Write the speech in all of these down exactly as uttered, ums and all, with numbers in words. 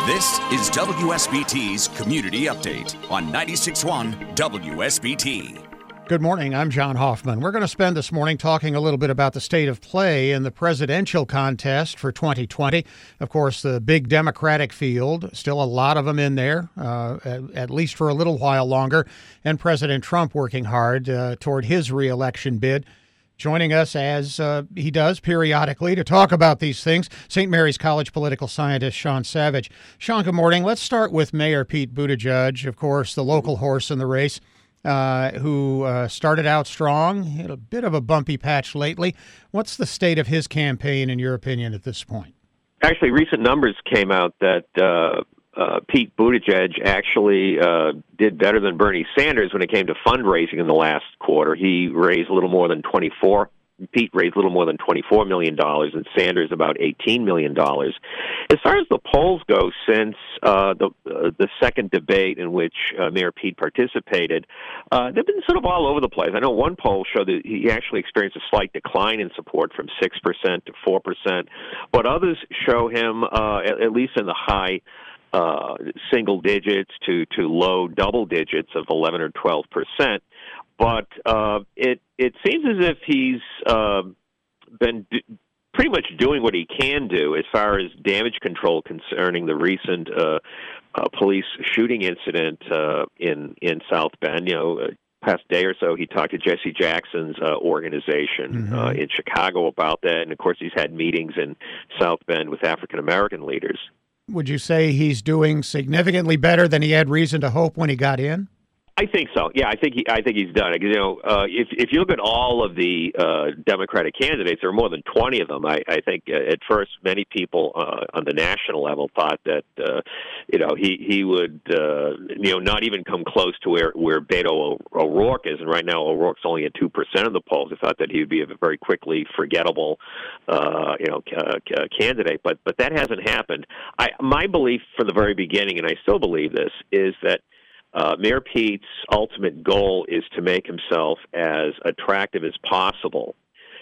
This is W S B T's Community Update on ninety-six point one W S B T. Good morning. I'm John Hoffman. We're going to spend this morning talking a little bit about the state of play in the presidential contest for twenty twenty. Of course, the big Democratic field, still a lot of them in there, uh, at, at least for a little while longer, and President Trump working hard uh, toward his reelection bid. Joining us, as uh, he does periodically, to talk about these things, Saint Mary's College political scientist Sean Savage. Sean, good morning. Let's start with Mayor Pete Buttigieg, of course, the local horse in the race, uh, who uh, started out strong, hit a bit of a bumpy patch lately. What's the state of his campaign, in your opinion, at this point? Actually, recent numbers came out that uh, uh, Pete Buttigieg actually uh, did better than Bernie Sanders when it came to fundraising in the last quarter. He raised a little more than twenty-four. Pete raised a little more than twenty-four million dollars, and Sanders about eighteen million dollars. As far as the polls go, since uh, the uh, the second debate in which uh, Mayor Pete participated, uh, they've been sort of all over the place. I know one poll showed that he actually experienced a slight decline in support from six percent to four percent, but others show him uh, at, at least in the high uh, single digits to, to low double digits of eleven or twelve percent. But uh, it it seems as if he's uh, been d- pretty much doing what he can do as far as damage control concerning the recent uh, uh, police shooting incident uh, in in South Bend. You know, uh, past day or so, he talked to Jesse Jackson's uh, organization mm-hmm. uh, in Chicago about that, and of course, he's had meetings in South Bend with African American leaders. Would you say he's doing significantly better than he had reason to hope when he got in? I think so. Yeah, I think he. I think he's done it. You know, uh, if if you look at all of the uh, Democratic candidates, there are more than twenty of them. I, I think uh, at first many people uh, on the national level thought that uh, you know he he would uh, you know not even come close to where where Beto O'Rourke is, and right now O'Rourke's only at two percent of the polls. I thought that he would be a very quickly forgettable uh, you know uh, candidate, but but that hasn't happened. I my belief from the very beginning, and I still believe this, is that Uh, Mayor Pete's ultimate goal is to make himself as attractive as possible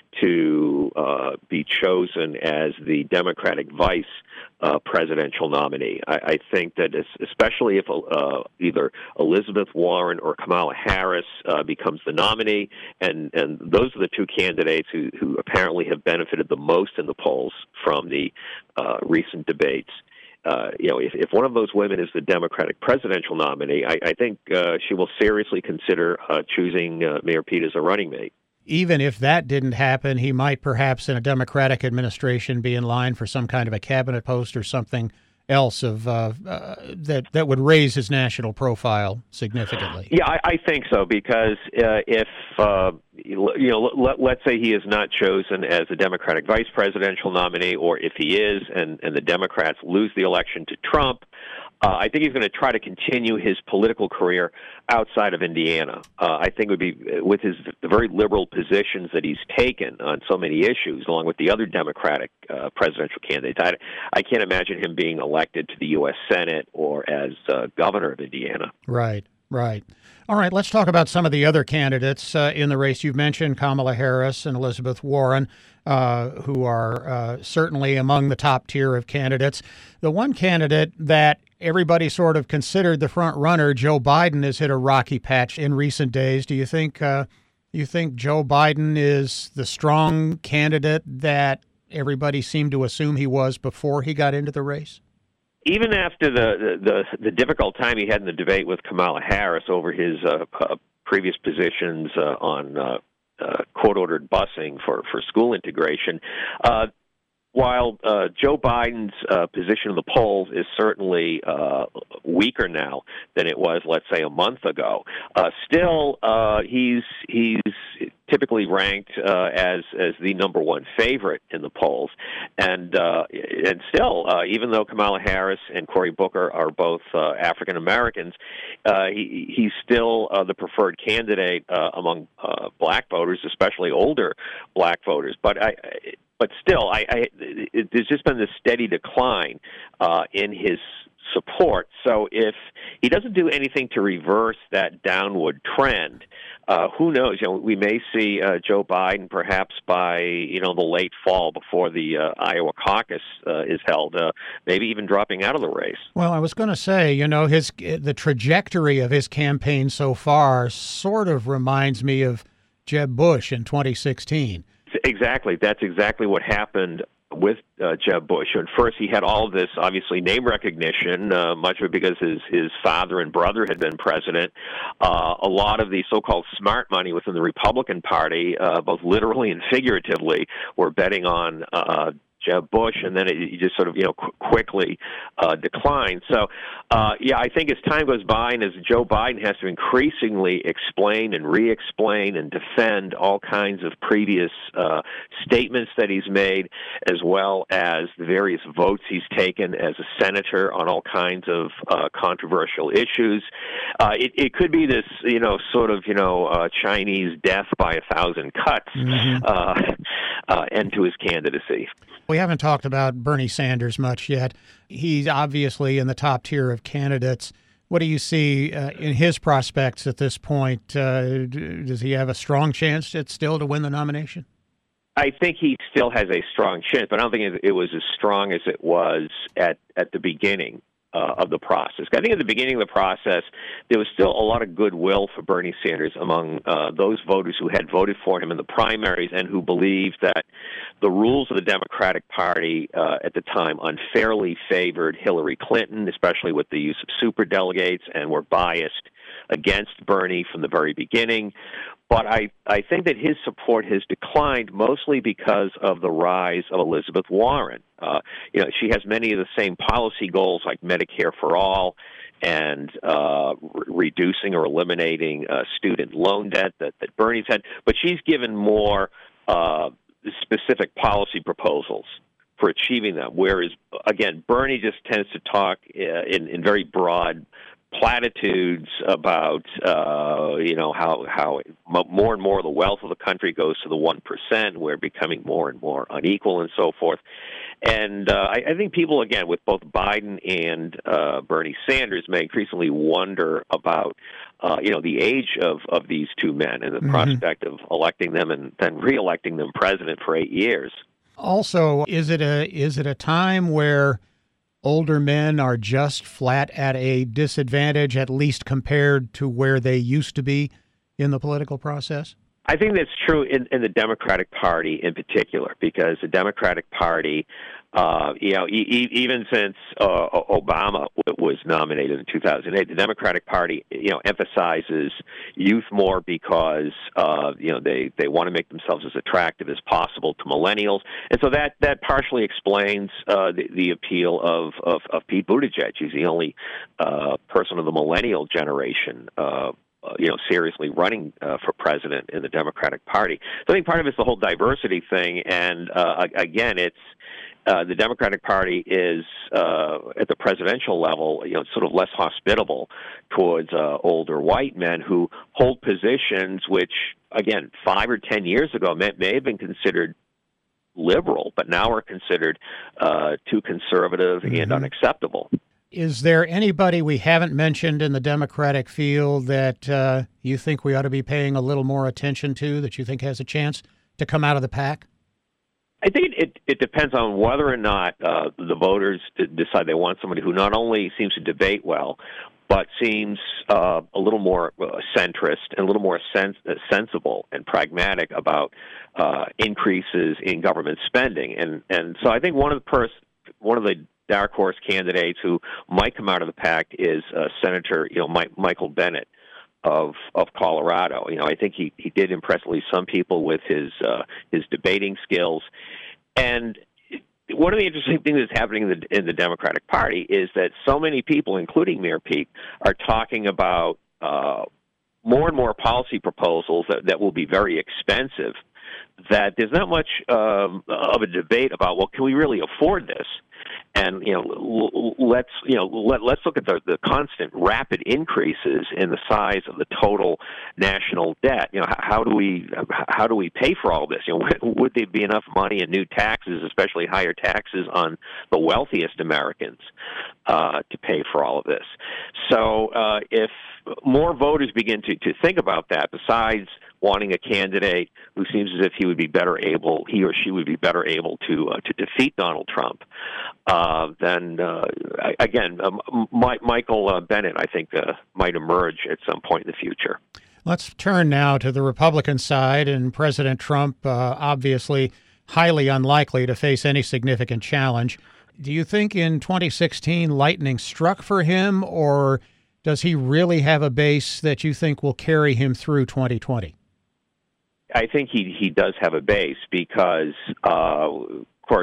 to uh, be chosen as the Democratic vice uh, presidential nominee. I, I think that especially if uh, either Elizabeth Warren or Kamala Harris uh, becomes the nominee, and, and those are the two candidates who, who apparently have benefited the most in the polls from the uh, recent debates. Uh, you know, if, if one of those women is the Democratic presidential nominee, I, I think uh, she will seriously consider uh, choosing uh, Mayor Pete as a running mate. Even if that didn't happen, he might perhaps in a Democratic administration be in line for some kind of a cabinet post or something else of uh, uh, that that would raise his national profile significantly. Yeah, I, I think so, because uh, if uh, you know, let, let's say he is not chosen as a Democratic vice presidential nominee, or if he is, and, and the Democrats lose the election to Trump, uh, I think he's going to try to continue his political career outside of Indiana. Uh, I think it would be with his the very liberal positions that he's taken on so many issues, along with the other Democratic uh, presidential candidates. I, I can't imagine him being elected to the U S Senate or as uh, governor of Indiana. Right. Right. All right, let's talk about some of the other candidates uh, in the race. You've mentioned Kamala Harris and Elizabeth Warren, uh, who are uh, certainly among the top tier of candidates. The one candidate that everybody sort of considered the front runner, Joe Biden, has hit a rocky patch in recent days. Do you think uh, you think Joe Biden is the strong candidate that everybody seemed to assume he was before he got into the race? Even after the, the the difficult time he had in the debate with Kamala Harris over his uh, uh, previous positions uh, on uh, uh, court-ordered busing for, for school integration, uh, while uh, Joe Biden's uh, position in the polls is certainly uh, weaker now than it was, let's say, a month ago, uh, still uh, he's he's typically ranked uh, as as the number one favorite in the polls, and uh, and still, uh, even though Kamala Harris and Cory Booker are both uh, African Americans, uh, he, he's still uh, the preferred candidate uh, among uh, black voters, especially older black voters. But I. But still, I, I, it, there's just been this steady decline uh, in his support. So if he doesn't do anything to reverse that downward trend, uh, who knows? You know, we may see uh, Joe Biden perhaps by you know the late fall before the uh, Iowa caucus uh, is held, uh, maybe even dropping out of the race. Well, I was going to say, you know, his the trajectory of his campaign so far sort of reminds me of Jeb Bush in twenty sixteen. Exactly. That's exactly what happened with uh, Jeb Bush. And first, he had all of this, obviously, name recognition, uh, much of it because his, his father and brother had been president. Uh, a lot of the so-called smart money within the Republican Party, uh, both literally and figuratively, were betting on uh, Jeb Bush, and then it, it just sort of, you know, qu- quickly uh, declined. So, uh, yeah, I think as time goes by and as Joe Biden has to increasingly explain and re-explain and defend all kinds of previous uh, statements that he's made, as well as the various votes he's taken as a senator on all kinds of uh, controversial issues, uh, it, it could be this, you know, sort of, you know, uh, Chinese death by a thousand cuts mm-hmm. uh, uh, end to his candidacy. We haven't talked about Bernie Sanders much yet. He's obviously in the top tier of candidates. What do you see uh, in his prospects at this point? Uh, does he have a strong chance at still to win the nomination? I think he still has a strong chance, but I don't think it was as strong as it was at, at the beginning uh, of the process. I think at the beginning of the process, there was still a lot of goodwill for Bernie Sanders among uh, those voters who had voted for him in the primaries and who believed that the rules of the Democratic Party uh, at the time unfairly favored Hillary Clinton, especially with the use of superdelegates, and were biased against Bernie from the very beginning. But I, I think that his support has declined mostly because of the rise of Elizabeth Warren. Uh, you know, she has many of the same policy goals like Medicare for all and uh, re- reducing or eliminating uh, student loan debt that, that Bernie's had. But she's given more uh, specific policy proposals for achieving them, whereas, again, Bernie just tends to talk uh, in, in very broad platitudes about, uh, you know, how how more and more of the wealth of the country goes to the one percent. We're becoming more and more unequal and so forth. And uh, I, I think people, again, with both Biden and uh, Bernie Sanders may increasingly wonder about, uh, you know, the age of, of these two men and the mm-hmm. prospect of electing them and then re-electing them president for eight years. Also, is it a is it a time where older men are just flat at a disadvantage, at least compared to where they used to be in the political process? I think that's true in, in the Democratic Party in particular, because the Democratic Party, uh, you know, e- even since uh, Obama was nominated in two thousand eight, the Democratic Party, you know, emphasizes youth more because, uh, you know, they, they want to make themselves as attractive as possible to millennials. And so that, that partially explains uh, the, the appeal of, of, of Pete Buttigieg. He's the only uh, person of the millennial generation uh Uh, you know, seriously running uh, for president in the Democratic Party. So I think part of it's the whole diversity thing, and uh, again, it's uh, the Democratic Party is uh, at the presidential level, you know, sort of less hospitable towards uh, older white men who hold positions which, again, five or ten years ago may, may have been considered liberal, but now are considered uh, too conservative mm-hmm. and unacceptable. Is there anybody we haven't mentioned in the Democratic field that uh, you think we ought to be paying a little more attention to, that you think has a chance to come out of the pack? I think it, it depends on whether or not uh, the voters decide they want somebody who not only seems to debate well, but seems uh, a little more uh, centrist and a little more sens- uh, sensible and pragmatic about uh, increases in government spending. And and so I think one of the pers- one of the dark horse candidates who might come out of the pack is uh, Senator, you know, Mike, Michael Bennet of of Colorado. You know, I think he, he did impress at least some people with his uh, his debating skills. And one of the interesting things that's happening in the in the Democratic Party is that so many people, including Mayor Pete, are talking about uh, more and more policy proposals that, that will be very expensive, that there's not much um, of a debate about, well, can we really afford this? And you know, l- let's you know let, let's look at the, the constant rapid increases in the size of the total national debt. You know, how, how do we how do we pay for all this? You know, would there be enough money in new taxes, especially higher taxes on the wealthiest Americans, uh, to pay for all of this? So uh, if more voters begin to, to think about that, besides wanting a candidate who seems as if he would be better able, he or she would be better able to uh, to defeat Donald Trump, uh, then uh, again, um, My, Michael uh, Bennet, I think, uh, might emerge at some point in the future. Let's turn now to the Republican side, and President Trump, uh, obviously highly unlikely to face any significant challenge. Do you think in twenty sixteen lightning struck for him, or does he really have a base that you think will carry him through twenty twenty? I think he he does have a base because, uh, of course,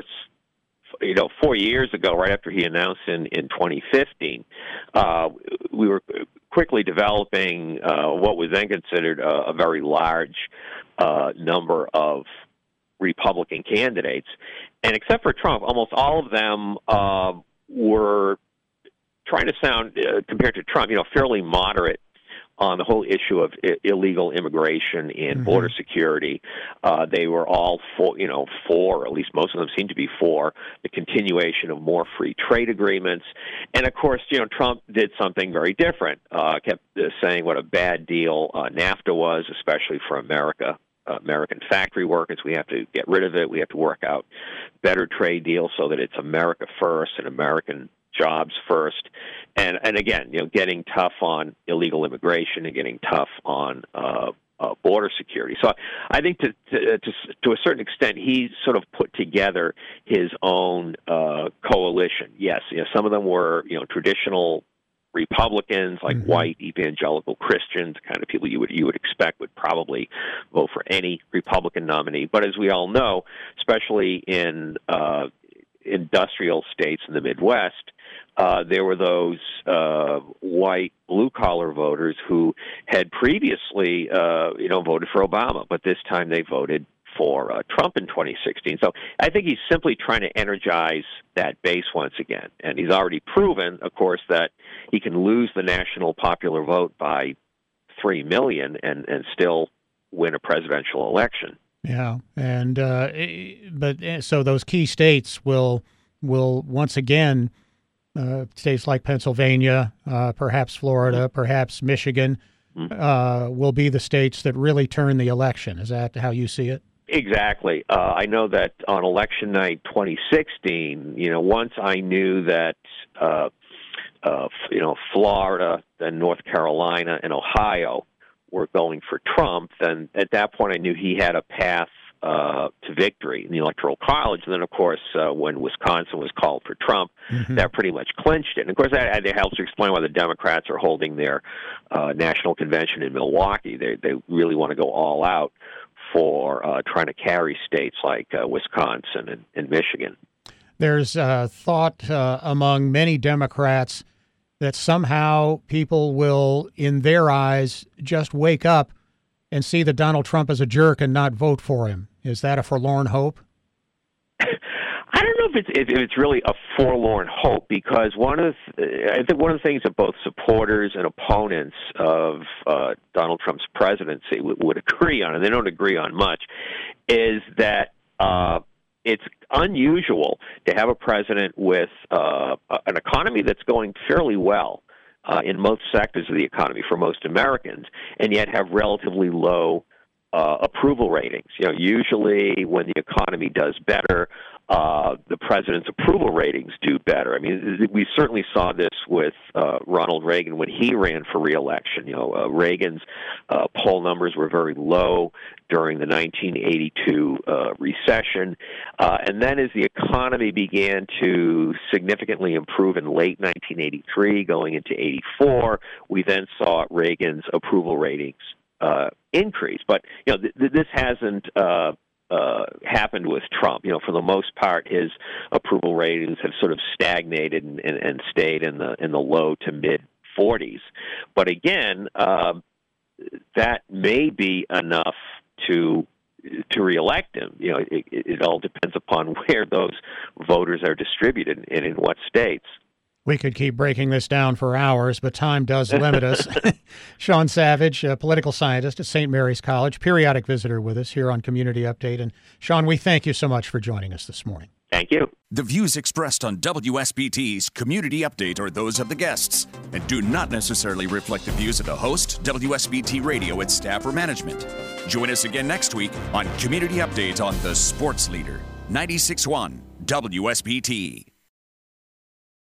you know, four years ago, right after he announced in, in twenty fifteen, uh, we were quickly developing uh, what was then considered a, a very large uh, number of Republican candidates. And except for Trump, almost all of them uh, were trying to sound, uh, compared to Trump, you know, fairly moderate on the whole issue of I- illegal immigration and mm-hmm. border security. Uh, they were all for, you know, for, at least most of them seem to be for, the continuation of more free trade agreements. And of course, you know, Trump did something very different, uh, kept uh, saying what a bad deal uh, NAFTA was, especially for America. Uh, American factory workers, we have to get rid of it. We have to work out better trade deals so that it's America first and American jobs first. And and again, you know, getting tough on illegal immigration and getting tough on uh, uh, border security. So I think to, to to to a certain extent, he sort of put together his own uh, coalition. Yes, you know, some of them were you know traditional Republicans, like mm-hmm. white evangelical Christians, kind of people you would you would expect would probably vote for any Republican nominee. But as we all know, especially in uh, industrial states in the Midwest, uh, there were those uh, white blue-collar voters who had previously, uh, you know, voted for Obama, but this time they voted for uh, Trump in twenty sixteen. So I think he's simply trying to energize that base once again. And he's already proven, of course, that he can lose the national popular vote by three million and, and still win a presidential election. Yeah, and uh, but so those key states will will once again, uh, states like Pennsylvania, uh, perhaps Florida, perhaps Michigan, uh, will be the states that really turn the election. Is that how you see it? Exactly. Uh, I know that on election night twenty sixteen, you know, once I knew that, uh, uh, you know, Florida, then North Carolina, and Ohio were going for Trump, then at that point I knew he had a path uh, to victory in the Electoral College. And then, of course, uh, when Wisconsin was called for Trump, mm-hmm. that pretty much clinched it. And, of course, that, that helps to explain why the Democrats are holding their uh, national convention in Milwaukee. They, they really want to go all out for uh, trying to carry states like uh, Wisconsin and, and Michigan. There's uh, thought uh, among many Democrats that somehow people will, in their eyes, just wake up and see that Donald Trump is a jerk and not vote for him. Is that a forlorn hope? I don't know if it's if it's really a forlorn hope, because one of the, I think one of the things that both supporters and opponents of uh, Donald Trump's presidency would, would agree on, and they don't agree on much, is that uh, it's unusual to have a president with uh, an economy that's going fairly well uh, in most sectors of the economy for most Americans, and yet have relatively low uh, approval ratings. You know, usually when the economy does better, Uh, the president's approval ratings do better. I mean, we certainly saw this with uh, Ronald Reagan when he ran for re-election. You know, uh, Reagan's uh, poll numbers were very low during the nineteen eighty-two uh, recession. Uh, and then as the economy began to significantly improve in late nineteen eighty-three, going into eighty-four, we then saw Reagan's approval ratings uh, increase. But, you know, th- th- this hasn't uh, Uh, happened with Trump. You know, for the most part, his approval ratings have sort of stagnated and, and, and stayed in the in the low to mid forties. But again, uh, that may be enough to to reelect him. You know, it, it all depends upon where those voters are distributed and in what states. We could keep breaking this down for hours, but time does limit us. Sean Savage, a political scientist at Saint Mary's College, periodic visitor with us here on Community Update. And Sean, we thank you so much for joining us this morning. Thank you. The views expressed on W S B T's Community Update are those of the guests and do not necessarily reflect the views of the host, W S B T Radio, its staff, or management. Join us again next week on Community Update on the Sports Leader, ninety-six point one W S B T.